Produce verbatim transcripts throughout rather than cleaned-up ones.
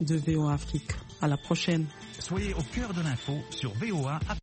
de V O A Afrique. À la prochaine. Soyez au cœur de l'info sur V O A Afrique.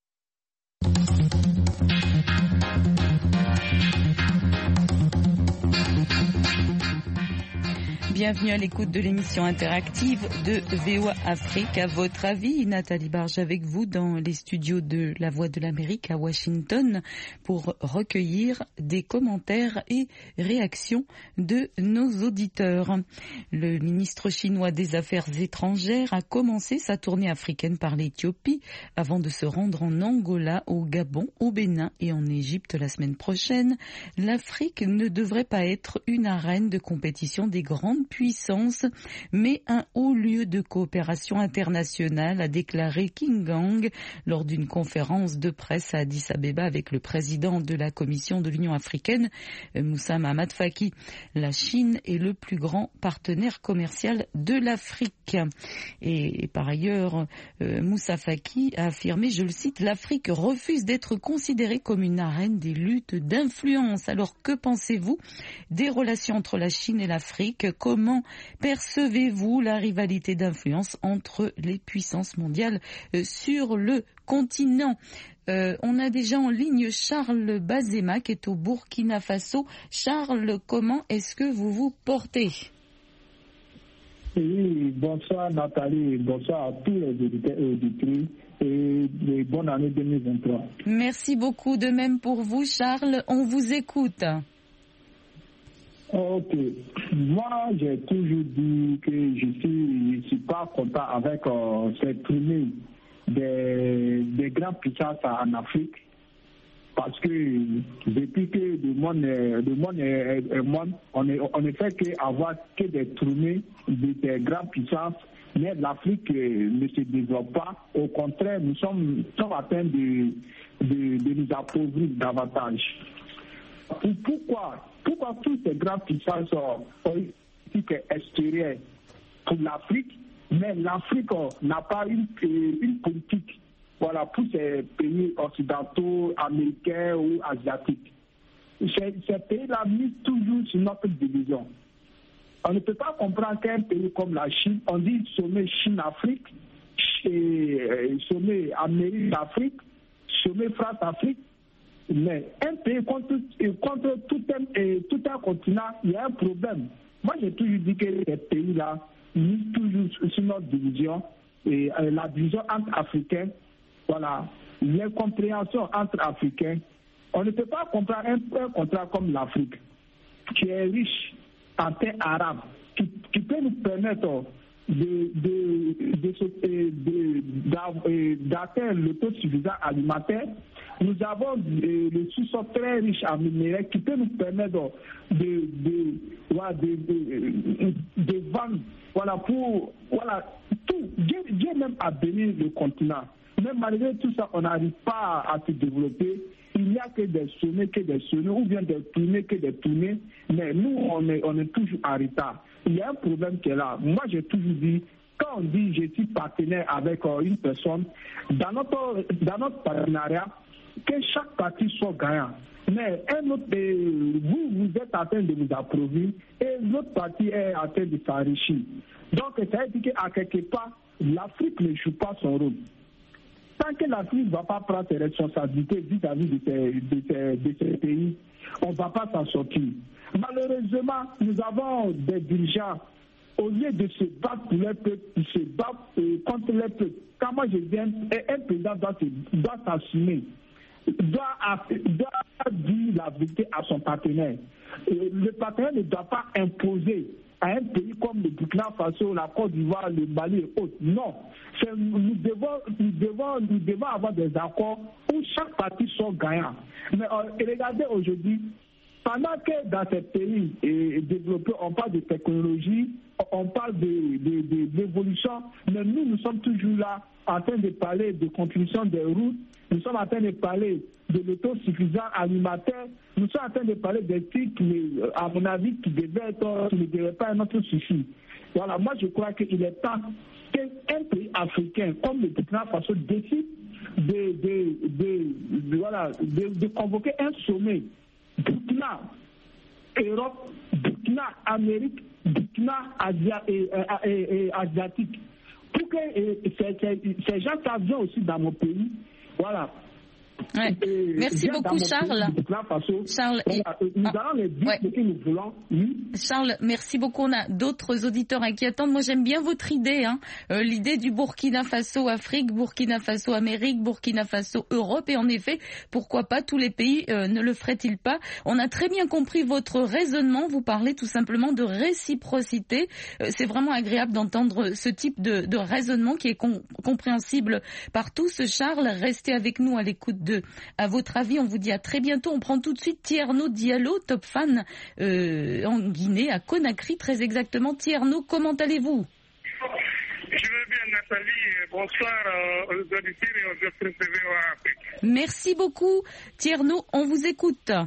Bienvenue à l'écoute de l'émission interactive de V O A Afrique. À votre avis, Nathalie Barge avec vous dans les studios de La Voix de l'Amérique à Washington pour recueillir des commentaires et réactions de nos auditeurs. Le ministre chinois des Affaires étrangères a commencé sa tournée africaine par l'Éthiopie avant de se rendre en Angola, au Gabon, au Bénin et en Égypte la semaine prochaine. L'Afrique ne devrait pas être une arène de compétition des grandes puissance, mais un haut lieu de coopération internationale, a déclaré King Gang lors d'une conférence de presse à Addis Abeba avec le président de la Commission de l'Union africaine, Moussa Mahamat Faki. La Chine est le plus grand partenaire commercial de l'Afrique. Et, et par ailleurs, euh, Moussa Faki a affirmé, je le cite, l'Afrique refuse d'être considérée comme une arène des luttes d'influence. Alors que pensez-vous des relations entre la Chine et l'Afrique ? Comment percevez-vous la rivalité d'influence entre les puissances mondiales sur le continent ? euh, On a déjà en ligne Charles Bazema qui est au Burkina Faso. Charles, comment est-ce que vous vous portez ? Oui, bonsoir Nathalie, bonsoir à tous les auditeurs et auditrices et, et bonne année deux mille vingt-trois. Merci beaucoup, de même pour vous Charles, on vous écoute. Ok. Moi, j'ai toujours dit que je suis, je suis pas content avec euh, cette tournée des, des grandes puissances en Afrique. Parce que depuis que le monde est, le monde est, est monde, on ne on ne fait qu'avoir que des tournées de ces grandes puissances, mais l'Afrique euh, ne se développe pas. Au contraire, nous sommes, sommes en train de, de, de nous appauvrir davantage. Pourquoi Pourquoi toutes ces grandes puissances ont une politique extérieure pour l'Afrique, mais l'Afrique n'a pas une, une politique voilà, pour ces pays occidentaux, américains ou asiatiques. Ces, ces pays-là misent toujours sur notre division. On ne peut pas comprendre qu'un pays comme la Chine, on dit sommet Chine-Afrique, sommet Amérique-Afrique, sommet France-Afrique, mais un pays contre, contre tout, un, tout un continent, il y a un problème. Moi, j'ai toujours dit que ces pays-là misent toujours sur notre division, et la division entre Africains, voilà, l'incompréhension entre Africains. On ne peut pas comprendre un, un contrat comme l'Afrique, qui est riche en terres arabes, qui, qui peut nous permettre de, de, de, de, d'atteindre l'autosuffisance alimentaire. Nous avons le sous-sol très riche en minéraux qui peut nous permettre de, de, de, de, de vendre, voilà, pour, voilà, tout. Dieu, Dieu même a béni le continent. Mais malgré tout ça, on n'arrive pas à se développer. Il n'y a que des sommets, que des sommets, ou bien des tournées, que des tournées. Mais nous, on est, on est toujours en retard. Il y a un problème qui est là. Moi, j'ai toujours dit, quand on dit je suis partenaire avec une personne, dans notre, dans notre partenariat, que chaque partie soit gagnant. Mais un autre, vous, vous êtes en train de vous approuvir et l'autre partie est en train de s'enrichir. Donc, ça veut dire qu'à quelque part, l'Afrique ne joue pas son rôle. Tant que l'Afrique ne va pas prendre ses responsabilités vis-à-vis de ces, de ces, de ces pays, on ne va pas s'en sortir. Malheureusement, nous avons des dirigeants, au lieu de se battre pour leur peuple, ils se battent contre leur peuple. Quand moi je viens, un président doit, doit s'assumer, doit, doit dire la vérité à son partenaire. Le partenaire ne doit pas imposer à un pays comme le Burkina Faso, la Côte d'Ivoire, le Mali et autres. Non. Nous devons, nous, devons, nous devons avoir des accords où chaque partie soit gagnant. Mais euh, regardez aujourd'hui, pendant que dans ces pays et, développés, on parle de technologie, on parle de, de, de, d'évolution, mais nous, nous sommes toujours là en train de parler de construction des routes, nous sommes en train de parler de l'autosuffisance alimentaire, nous sommes en train de parler des trucs qui, à mon avis, qui, devaient être, qui ne devaient pas être notre souci. Voilà, moi je crois qu'il est temps qu'un pays africain comme le Burkina Faso décide de, de, de, de, voilà, de, de convoquer un sommet Burkina, Europe, Burkina, Amérique Burkina Asia, et, et, et, et asiatique. Pour que et, ces, ces, ces gens viennent aussi dans mon pays. Voilà. Ouais. Merci beaucoup, Charles. Charles, et... nous allons les dire ouais. ce que nous voulons. Oui. Charles, merci beaucoup. On a d'autres auditeurs qui attendent. Moi, j'aime bien votre idée, hein. euh, l'idée du Burkina Faso Afrique, Burkina Faso Amérique, Burkina Faso Europe. Et en effet, pourquoi pas tous les pays euh, ne le feraient-ils pas? On a très bien compris votre raisonnement. Vous parlez tout simplement de réciprocité. Euh, c'est vraiment agréable d'entendre ce type de, de raisonnement qui est com- compréhensible par tous. Charles, restez avec nous à l'écoute de À votre avis. On vous dit à très bientôt. On prend tout de suite Tierno Diallo, top fan euh, en Guinée, à Conakry, très exactement. Tierno, comment allez-vous? Je vais bien, Nathalie. Bonsoir aux auditeurs et aux auditrices de V O A Afrique. Merci beaucoup, Tierno. On vous écoute. Euh,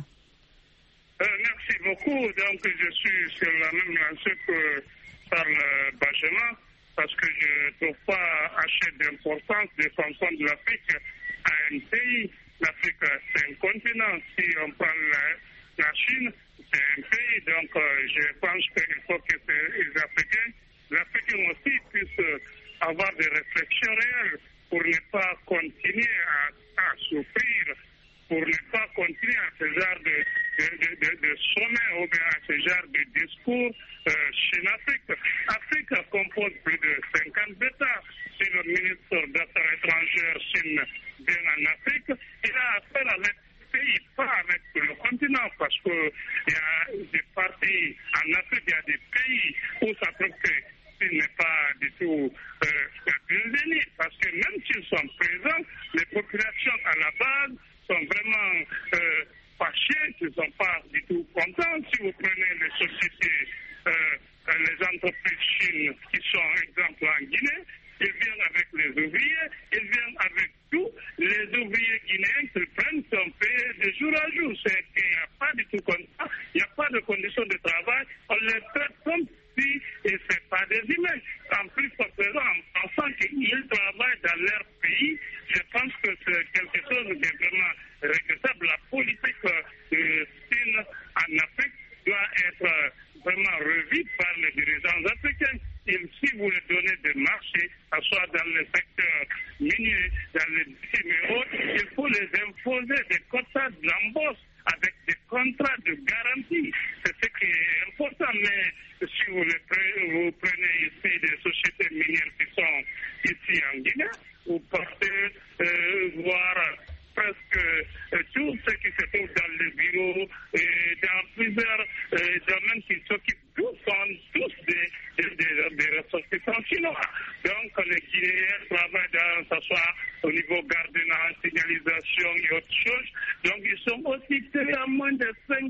merci beaucoup. Donc, je suis sur la même lancée que Charles Benjamin, parce que je ne trouve pas assez d'importance des chansons de l'Afrique à un pays. L'Afrique, c'est un continent. Si on prend la, la Chine, c'est un pays. Donc, euh, je pense qu'il faut que les Africains, les Africains aussi puissent avoir des réflexions réelles pour ne pas continuer à, à souffrir, pour ne pas continuer à ce genre de, de, de, de, de sommet ou bien à ce genre de discours euh, chez l'Afrique. L'Afrique compose plus de cinquante États. Si le ministre d'Affaires étrangères signe bien en Afrique, il a affaire avec le pays, pas avec le continent, parce qu'il y a des parties en Afrique, il y a des pays où ça trouve que il n'est pas du tout euh, bienvenu, parce que même s'ils sont présents, les populations à la base sont vraiment euh, fâchées, ils ne sont pas du tout contents. Si vous prenez les sociétés, euh, les entreprises chines qui sont, exemple, en Guinée, ils viennent avec les ouvriers, ils viennent avec tout. Les ouvriers guinéens qu'ils prennent sont payés de jour à jour. C'est qu'il n'y a pas du tout comme ça, il n'y a pas de conditions de travail. On les traite comme si ce n'est pas des humains. En plus, par exemple, en pensant qu'ils travaillent dans leur pays, je pense que c'est quelque chose qui est vraiment regrettable. La politique de Chine en Afrique doit être vraiment revue par les dirigeants africains. Et si vous leur donnez des marchés, que ce soit dans le secteur minier, dans les mais autres, il faut les imposer des quotas d'embauche avec des contrats de garantie. C'est ce qui est important. Mais si vous, les pre- vous prenez ici des sociétés minières qui sont ici en Guinée, vous partez euh, voir presque euh, tout ce qui se trouve dans les bureaux et dans plusieurs euh, domaines qui s'occupent. Tous sont tous des, des, des, des ressortissants chinois. Donc les Guinéens travaillent dans, que ce soit au niveau gardiennage, signalisation et autres choses. Donc ils sont aussi payés à moins de cinq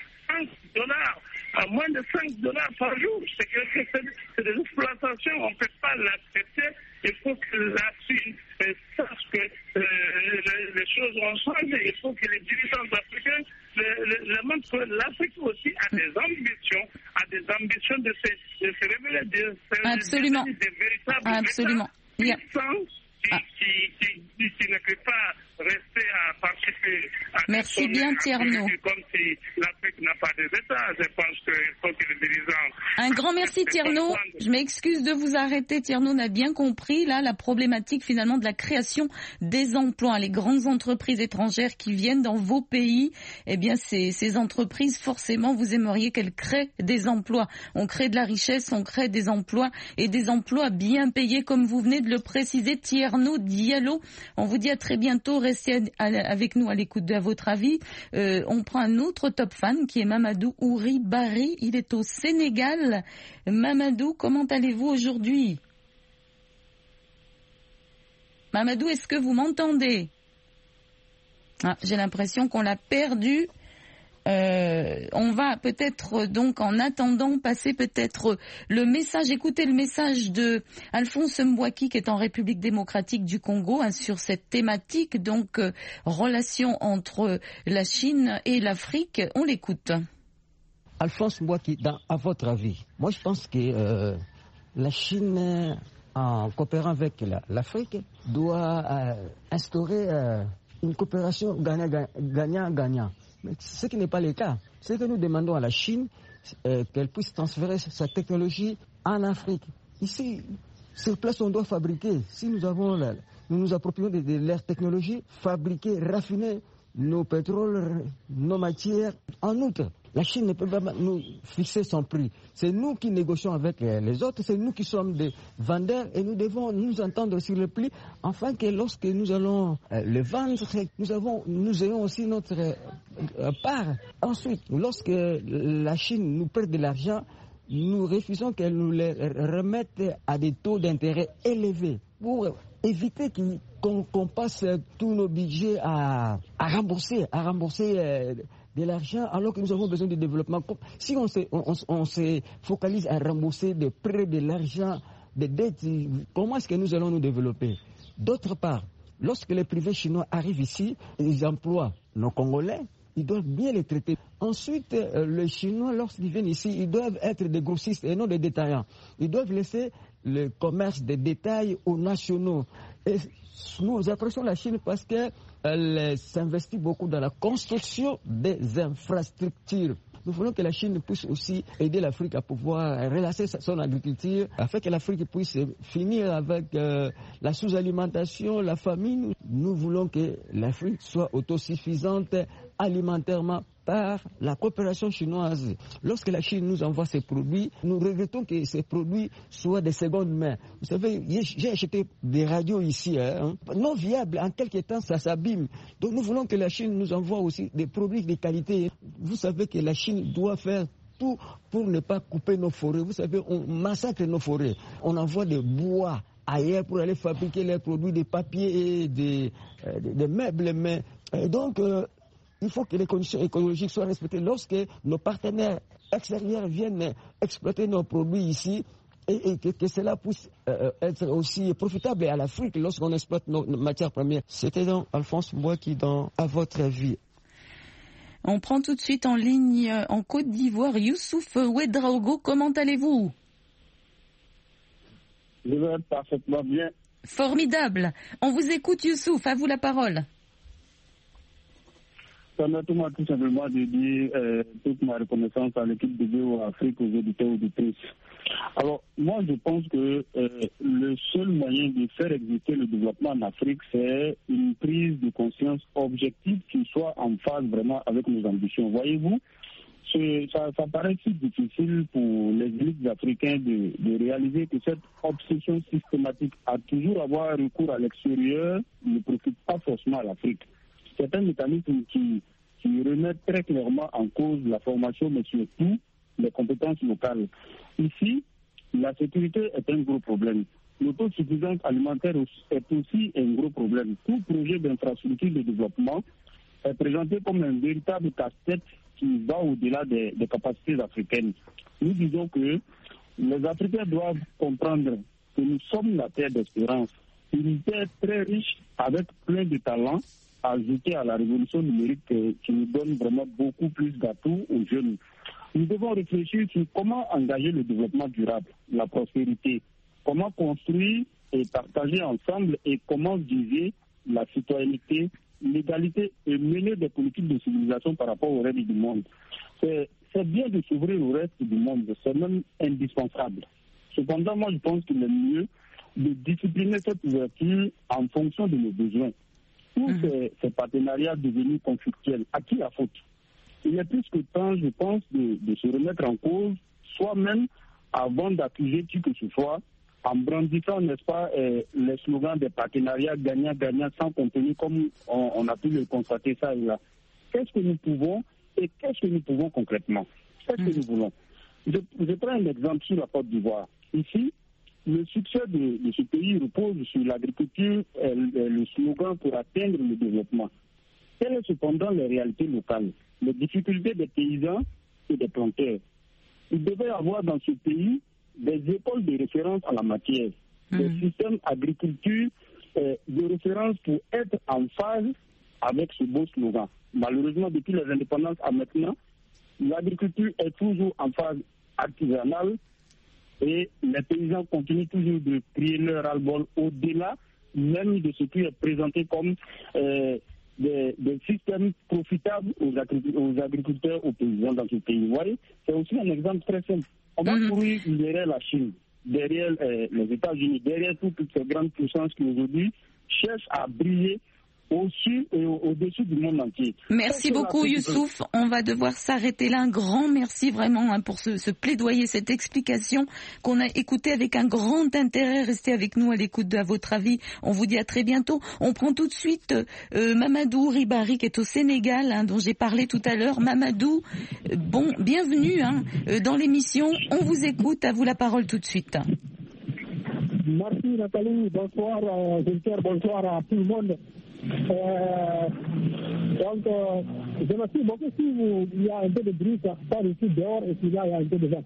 dollars, à moins de cinq dollars par jour. C'est que c'est, c'est des exploitations, on ne peut pas l'accepter. Il faut que la Chine euh, sache que euh, les, les choses ont changé. Il faut que les dirigeants africains le, le, le montrent que l'Afrique aussi a des ambitions, a des ambitions de se, de se révéler de, Absolument. de, de, de véritables Absolument. États puissants qui, ah. qui, qui, qui, qui ne peut pas rester à participer à Merci bien, Tierno. Comme si l'Afrique n'a pas des États. Je pense qu'il faut que les dirigeants... Un grand merci, Tierno. Je m'excuse de vous arrêter. Tierno, on a bien compris là la problématique finalement de la création des emplois. Les grandes entreprises étrangères qui viennent dans vos pays, eh bien ces, ces entreprises, forcément, vous aimeriez qu'elles créent des emplois. On crée de la richesse, on crée des emplois et des emplois bien payés, comme vous venez de le préciser, Tierno Diallo. On vous dit à très bientôt. Restez avec nous à l'écoute de À votre avis. Euh, on prend un autre top fan qui est Mamadou Ouri Bari. Il est au Sénégal. Mamadou, comment allez-vous aujourd'hui? Mamadou, est-ce que vous m'entendez? Ah, j'ai l'impression qu'on l'a perdu. Euh, on va peut-être donc en attendant passer peut-être le message, écouter le message de Alphonse Mbouaki qui est en République démocratique du Congo hein, sur cette thématique, donc euh, relation entre la Chine et l'Afrique. On l'écoute. Alphonse Mbouaki, dans, à votre avis, moi je pense que euh, la Chine, en coopérant avec la, l'Afrique, doit euh, instaurer euh, une coopération gagnant-gagnant. Mais ce qui n'est pas le cas. Ce que nous demandons à la Chine, euh, qu'elle puisse transférer sa technologie en Afrique. Ici, sur place, on doit fabriquer. Si nous avons la, nous nous approprions de, de leur technologie, fabriquer, raffiner nos pétroles, nos matières. En outre, la Chine ne peut pas nous fixer son prix. C'est nous qui négocions avec les autres, c'est nous qui sommes des vendeurs et nous devons nous entendre sur le prix, afin que lorsque nous allons le vendre, nous, avons, nous ayons aussi notre part. Ensuite, lorsque la Chine nous perd de l'argent, nous refusons qu'elle nous les remette à des taux d'intérêt élevés pour éviter qu'on qu'on passe tous nos budgets à, à rembourser, à rembourser euh, de l'argent alors que nous avons besoin de développement. Si on se, on, on se focalise à rembourser des prêts, de l'argent, des dettes, comment est-ce que nous allons nous développer? D'autre part, lorsque les privés chinois arrivent ici, ils emploient nos Congolais, ils doivent bien les traiter. Ensuite, euh, les Chinois, lorsqu'ils viennent ici, ils doivent être des grossistes et non des détaillants. Ils doivent laisser le commerce des détails aux nationaux. Et nous apprécions la Chine parce qu'elle s'investit beaucoup dans la construction des infrastructures. Nous voulons que la Chine puisse aussi aider l'Afrique à pouvoir relancer son agriculture, afin que l'Afrique puisse finir avec euh, la sous-alimentation, la famine. Nous voulons que l'Afrique soit autosuffisante alimentairement par la coopération chinoise. Lorsque la Chine nous envoie ses produits, nous regrettons que ces produits soient de seconde main. Vous savez, j'ai acheté des radios ici, hein, non viables, en quelque temps ça s'abîme. Donc nous voulons que la Chine nous envoie aussi des produits de qualité. Vous savez que la Chine doit faire tout pour ne pas couper nos forêts. Vous savez, on massacre nos forêts. On envoie des bois ailleurs pour aller fabriquer les produits de papier et des, euh, des, des meubles. Mais, et donc, euh, il faut que les conditions écologiques soient respectées. Lorsque nos partenaires extérieurs viennent exploiter nos produits ici, et, et que, que cela puisse euh, être aussi profitable à l'Afrique lorsqu'on exploite nos, nos matières premières. C'était donc Alphonse Mbouaki dans À votre avis. On prend tout de suite en ligne en Côte d'Ivoire Youssouf Ouedraogo. Comment allez-vous? Je vais parfaitement bien. Formidable. On vous écoute Youssouf, à vous la parole. Permettez-moi tout simplement de dire euh, toute ma reconnaissance à l'équipe de V O A Afrique, aux auditeurs et auditrices. Alors, moi, je pense que euh, le seul moyen de faire exister le développement en Afrique, c'est une prise de conscience objective qui soit en phase vraiment avec nos ambitions. Voyez-vous, ça, ça paraît si difficile pour les élites africains de, de réaliser que cette obsession systématique à toujours avoir recours à l'extérieur ne profite pas forcément à l'Afrique. C'est un mécanisme qui, qui remet très clairement en cause la formation, mais surtout les compétences locales. Ici, la sécurité est un gros problème. L'autosuffisance alimentaire est aussi un gros problème. Tout projet d'infrastructure de développement est présenté comme un véritable casse-tête qui va au-delà des, des capacités africaines. Nous disons que les Africains doivent comprendre que nous sommes la terre d'espérance, une terre très riche avec plein de talents, ajouté à la révolution numérique qui nous donne vraiment beaucoup plus d'atouts aux jeunes. Nous devons réfléchir sur comment engager le développement durable, la prospérité, comment construire et partager ensemble et comment viser la citoyenneté, l'égalité et mener des politiques de civilisation par rapport au reste du monde. C'est, c'est bien de s'ouvrir au reste du monde, c'est même indispensable. Cependant, moi je pense qu'il est mieux de discipliner cette ouverture en fonction de nos besoins. Tous mmh. ces, ces partenariats devenus conflictuels, à qui la faute? Il est plus que temps, je pense, de, de se remettre en cause, soi-même, avant d'accuser qui que ce soit, en brandissant, n'est-ce pas, euh, les slogans des partenariats gagnant-gagnant sans contenu, comme on, on a pu le constater ça et là. Qu'est-ce que nous pouvons et qu'est-ce que nous pouvons concrètement? Qu'est-ce mmh. que nous voulons? je, je prends un exemple sur la Côte d'Ivoire. Ici, le succès de, de ce pays repose sur l'agriculture et le slogan pour atteindre le développement. Quelles sont cependant les réalités locales, les difficultés des paysans et des planteurs? Il devait y avoir dans ce pays des écoles de référence en la matière, mmh. des systèmes d'agriculture euh, de référence pour être en phase avec ce beau slogan. Malheureusement, depuis les indépendances à maintenant, l'agriculture est toujours en phase artisanale et les paysans continuent toujours de crier leur ras-le-bol au-delà même de ce qui est présenté comme euh, des, des systèmes profitables aux, aux agriculteurs, aux paysans dans ce pays. Vous voyez, c'est aussi un exemple très simple. On va Mm-hmm. courir derrière la Chine, derrière euh, les États-Unis, derrière toutes, toutes ces grandes puissances qui aujourd'hui cherchent à briller au-dessus et au- au-dessus du monde entier. Merci Donc, beaucoup la- Youssouf. On va devoir s'arrêter là. Un grand merci vraiment hein, pour ce, ce plaidoyer, cette explication qu'on a écouté avec un grand intérêt. Restez avec nous à l'écoute de À votre avis. On vous dit à très bientôt. On prend tout de suite euh, Mamadou Ribari qui est au Sénégal, hein, dont j'ai parlé tout à l'heure. Mamadou, euh, bon, bienvenue hein, euh, dans l'émission. On vous écoute. À vous la parole tout de suite. Merci Nathalie, bonsoir euh, Jean-Pierre, bonsoir à tout le monde. Euh, donc, euh, je me suis beaucoup si vous, il y a un peu de bruit par ici dehors et puis là il y a un peu de vent.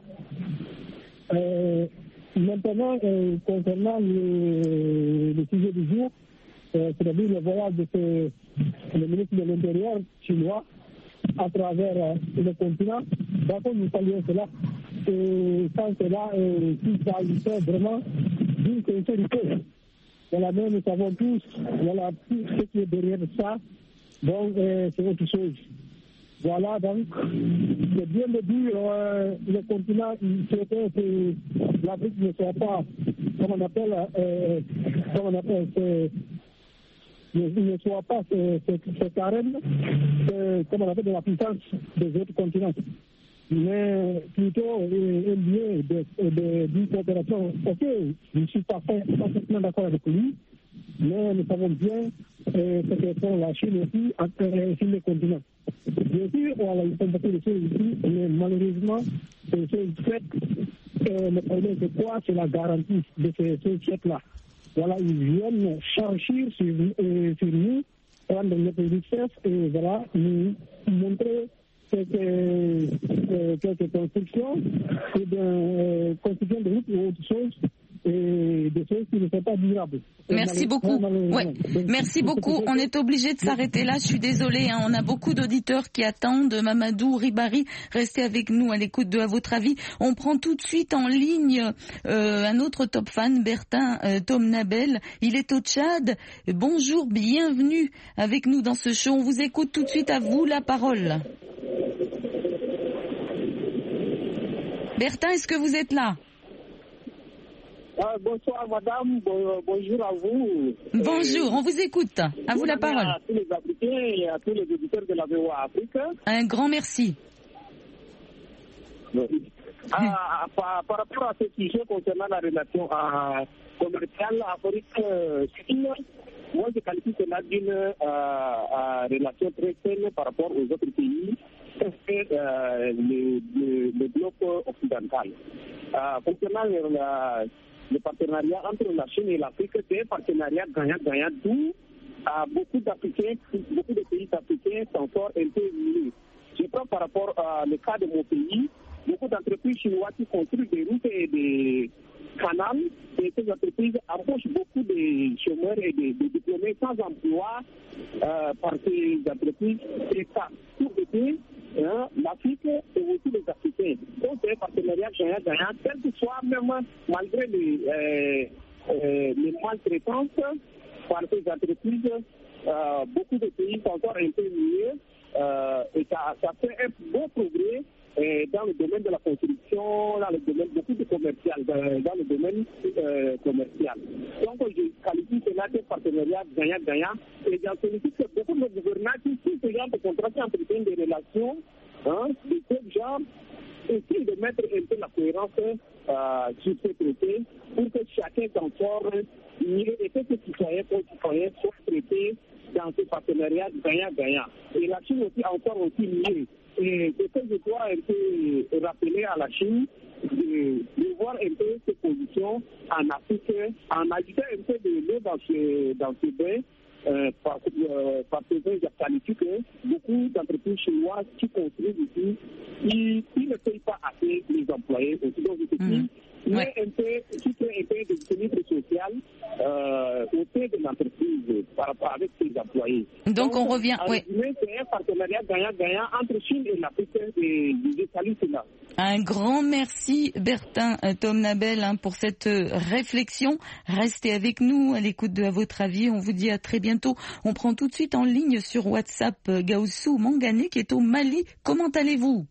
Euh, maintenant, euh, concernant le, le sujet du jour, euh, c'est-à-dire le voyage de ce, le ministre de l'Intérieur chinois à travers euh, le continent, d'accord, nous saluons cela. Et sans cela, euh, si ça s'agissait vraiment d'une sincérité, voilà, mais nous savons tous, voilà, tout ce qui est derrière ça, donc euh, c'est autre chose. Voilà, donc, c'est bien de dire, euh, le continent, il souhaitait que l'Afrique ne soit pas, comme on appelle, euh, comme on appelle, c'est, ne, ne soit pas ce, ce, ce carême, ce, comme on appelle, de la puissance des autres continents, mais plutôt un lieu d'une coopération. Ok, je ne suis pas parfaitement d'accord avec lui, mais nous savons bien euh, ce que font la Chine aussi euh, sur le continent. Bien sûr, voilà, ils font beaucoup de choses ici, mais malheureusement, ces choses faites, euh, le problème c'est quoi? C'est la garantie de ces choses faites-là. Voilà, ils viennent chercher sur, euh, sur nous, prendre notre richesse et voilà, nous montrer quelques, euh, quelques constructions, et de euh, construction de routes ou autre chose, et des choses qui ne sont pas durables. Merci beaucoup. Ouais. Merci beaucoup. On est obligé de s'arrêter là. Je suis désolée. Hein. On a beaucoup d'auditeurs qui attendent. Mamadou Ribari, restez avec nous à l'écoute de À votre avis. On prend tout de suite en ligne euh, un autre top fan, Bertin euh, Tom Nabel. Il est au Tchad. Bonjour, bienvenue avec nous dans ce show. On vous écoute tout de suite. À vous la parole. Bertin, est-ce que vous êtes là? Ah, bonsoir madame, bon, bonjour à vous. Bonjour, on vous écoute. À vous la parole. À tous les Africains et à tous les auditeurs de la V O A Afrique. Un grand merci. Ah, par, par rapport à ce sujet concernant la relation euh, commerciale Afrique-Chine, moi je qualifie cela d'une euh, euh, relation très saine par rapport aux autres pays, que euh, le, le, le bloc occidental. Euh, concernant la le partenariat entre la Chine et l'Afrique, c'est un partenariat gagnant-gagnant, d'où euh, beaucoup d'Africains, beaucoup de pays africains s'en sortent un peu mieux. Je prends par rapport à le cas de mon pays, beaucoup d'entreprises chinoises qui construisent des routes et des canaux, et ces entreprises embauchent beaucoup de chômeurs et de, de diplômés sans emploi euh, par ces entreprises. Et ça, tout était Hein, l'Afrique et aussi les Africains. Donc c'est un partenariat gagnant-gagnant, quel que soit même malgré les, euh, euh, les maltraitances par ces entreprises, euh, beaucoup de pays sont encore un peu mieux euh, et ça, ça fait un bon progrès euh, dans le domaine de la construction, dans le domaine beaucoup de commercial, dans, dans le domaine euh, commercial. Donc je qualifie cela de partenariat gagnant-gagnant et j'en félicite que beaucoup de gouvernants qui sont ce genre de contrats qui entretiennent des relations hein, de ce genre essayent de mettre un peu la cohérence euh, sur ce traité pour que chacun s'en sorte mieux et que ces citoyens pour citoyens soient traités dans ce partenariat gagnant-gagnant. Et la Chine aussi encore aussi mieux. Et ce que je dois un peu rappeler à la Chine, de, de voir un peu ses positions en Afrique, en ajoutant un peu de l'eau dans ce, dans ce bain, euh, parce, euh, parce que je qualifie que beaucoup d'entreprises chinoises qui construisent ici, ils, ils ne payent pas assez les employés aussi. Donc, je dis, il y a un peu, qui crée un peu de déséquilibre social euh, au sein de l'entreprise par rapport avec ses employés. Donc, Donc on revient. Oui. C'est un partenariat gagnant-gagnant entre Chine et l'Afrique. Et je salue cela. Un grand merci Bertin Tom Nabel hein, pour cette réflexion. Restez avec nous à l'écoute de À votre avis. On vous dit à très bientôt. On prend tout de suite en ligne sur WhatsApp Gaoussou Mangane qui est au Mali. Comment allez-vous?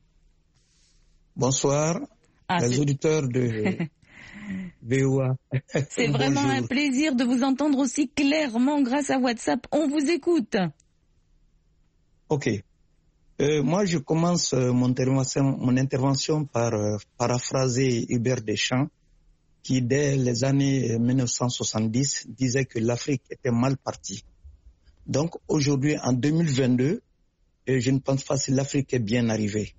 Bonsoir, ah, les auditeurs de V O A. C'est vraiment Bonjour. Un plaisir de vous entendre aussi clairement grâce à WhatsApp. On vous écoute. Ok. Euh, moi, je commence euh, mon, intervention, mon intervention par euh, paraphraser Hubert Deschamps, qui, dès les années mille neuf cent soixante-dix, disait que l'Afrique était mal partie. Donc, aujourd'hui, en deux mille vingt-deux, euh, je ne pense pas que l'Afrique est bien arrivée.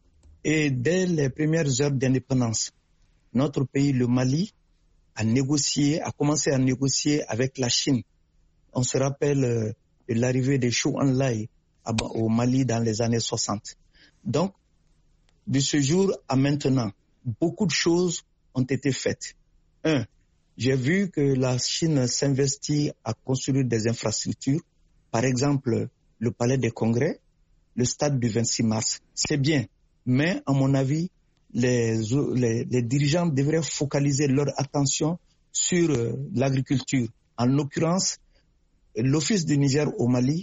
Et dès les premières heures d'indépendance, notre pays, le Mali, a négocié, a commencé à négocier avec la Chine. On se rappelle euh, de l'arrivée de Chou Enlai au Mali dans les années soixante. Donc, de ce jour à maintenant, beaucoup de choses ont été faites. Un, j'ai vu que la Chine s'investit à construire des infrastructures, par exemple le palais des congrès, le stade du vingt-six mars. C'est bien, mais à mon avis, les, les, les dirigeants devraient focaliser leur attention sur euh, l'agriculture. En l'occurrence, l'Office du Niger au Mali,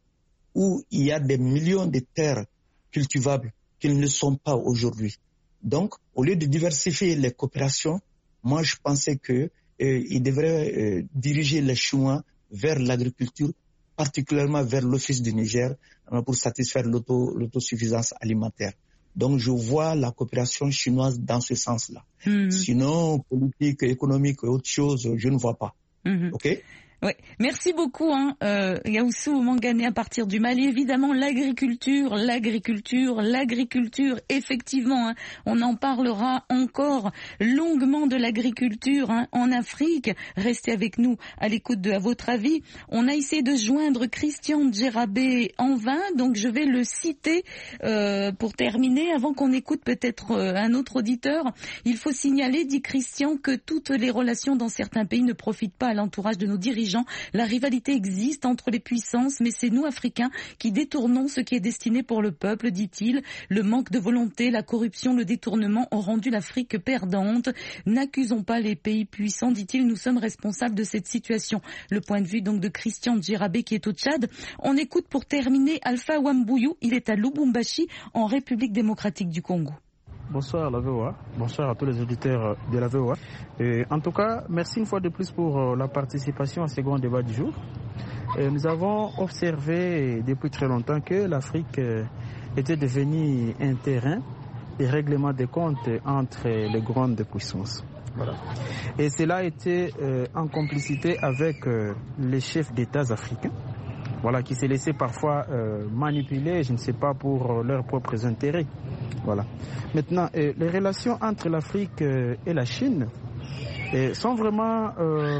où il y a des millions de terres cultivables qu'ils ne sont pas aujourd'hui. Donc, au lieu de diversifier les coopérations, moi je pensais qu'ils euh, devraient euh, diriger les Chinois vers l'agriculture, particulièrement vers l'Office du Niger, euh, pour satisfaire l'auto, l'autosuffisance alimentaire. Donc, je vois la coopération chinoise dans ce sens-là. Mmh. Sinon, politique, économique et autre chose, je ne vois pas. Mmh. OK ? Oui, merci beaucoup, hein, euh, Gaoussou Mangane à partir du Mali. Évidemment, l'agriculture, l'agriculture, l'agriculture, effectivement, hein, on en parlera encore longuement de l'agriculture hein, en Afrique. Restez avec nous à l'écoute de À votre avis. On a essayé de joindre Christian Djerabé en vain, donc je vais le citer euh, pour terminer, avant qu'on écoute peut-être euh, un autre auditeur. Il faut signaler, dit Christian, que toutes les relations dans certains pays ne profitent pas à l'entourage de nos dirigeants. La rivalité existe entre les puissances, mais c'est nous, Africains, qui détournons ce qui est destiné pour le peuple, dit-il. Le manque de volonté, la corruption, le détournement ont rendu l'Afrique perdante. N'accusons pas les pays puissants, dit-il, nous sommes responsables de cette situation. Le point de vue donc de Christian Djerabé qui est au Tchad. On écoute pour terminer Alpha Wambouyou, il est à Lubumbashi, en République démocratique du Congo. Bonsoir la V O A, bonsoir à tous les auditeurs de la V O A. Et en tout cas, merci une fois de plus pour la participation à ce grand débat du jour. Et nous avons observé depuis très longtemps que l'Afrique était devenue un terrain de règlement des comptes entre les grandes puissances. Voilà. Et cela a été euh, en complicité avec euh, les chefs d'État africains. Voilà, qui s'est laissé parfois euh, manipuler, je ne sais pas, pour euh, leurs propres intérêts. Voilà. Maintenant, euh, les relations entre l'Afrique euh, et la Chine euh, sont vraiment euh,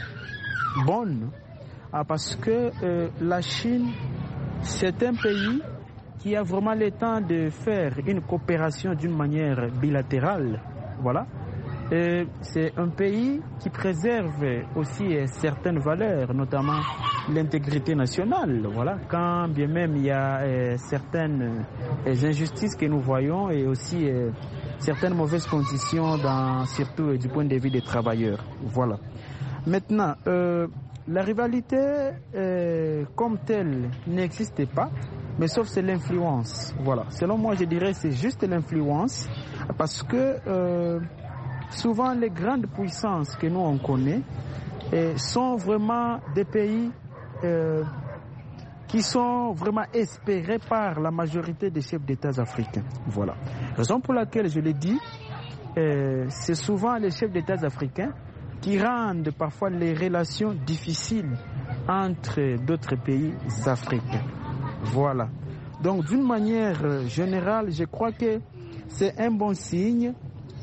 bonnes, hein, parce que euh, la Chine, c'est un pays qui a vraiment le temps de faire une coopération d'une manière bilatérale. Voilà. Et c'est un pays qui préserve aussi certaines valeurs, notamment l'intégrité nationale. Voilà, quand bien même il y a euh, certaines euh, injustices que nous voyons et aussi euh, certaines mauvaises conditions, dans, surtout euh, du point de vue des travailleurs. Voilà. Maintenant, euh, la rivalité euh, comme telle n'existe pas, mais sauf c'est l'influence. Voilà. Selon moi, je dirais c'est juste l'influence, parce que euh, souvent les grandes puissances que nous on connaît euh, sont vraiment des pays euh, qui sont vraiment espérés par la majorité des chefs d'État africains. Voilà. Raison pour laquelle je l'ai dit, euh, c'est souvent les chefs d'État africains qui rendent parfois les relations difficiles entre d'autres pays africains. Voilà. Donc d'une manière générale, je crois que c'est un bon signe.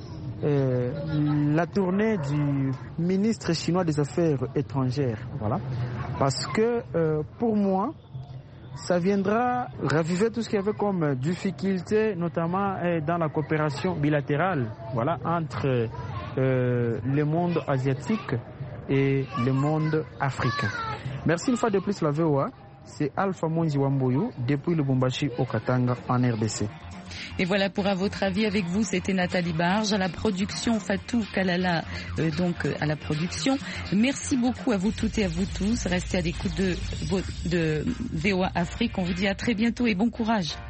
Euh, la tournée du ministre chinois des Affaires étrangères, voilà, parce que euh, pour moi, ça viendra raviver tout ce qu'il y avait comme difficulté, notamment euh, dans la coopération bilatérale, voilà, entre euh, le monde asiatique et le monde africain. Merci une fois de plus la V O A. c'est Alpha Monzi Wamboyo depuis Lubumbashi au Katanga en R D C. Et voilà pour À votre avis avec vous, c'était Nathalie Barge à la production, Fatou Kalala euh, donc euh, à la production. Merci beaucoup à vous toutes et à vous tous. Restez à l'écoute de, de V O A Afrique. On vous dit à très bientôt et bon courage.